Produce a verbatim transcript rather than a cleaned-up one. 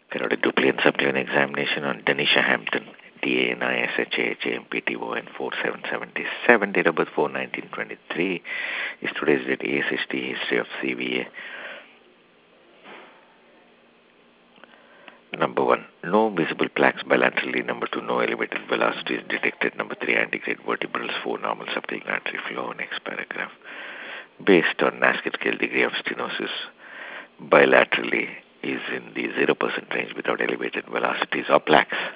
Carotid Duplin Subclinical Examination on Denisha Hampton, D A N I S H A H A M P T O N four seven seven seven, date of birth four nineteen twenty-three, is today's date. A S H T, history of C V A. Number one, no visible plaques bilaterally. Number two, no elevated velocity is detected. Number three, antegrade vertebrals. Four, normal subclavian flow. Next paragraph. Based on Nasket scale, degree of stenosis bilaterally is in the zero percent range without elevated velocities or plaques.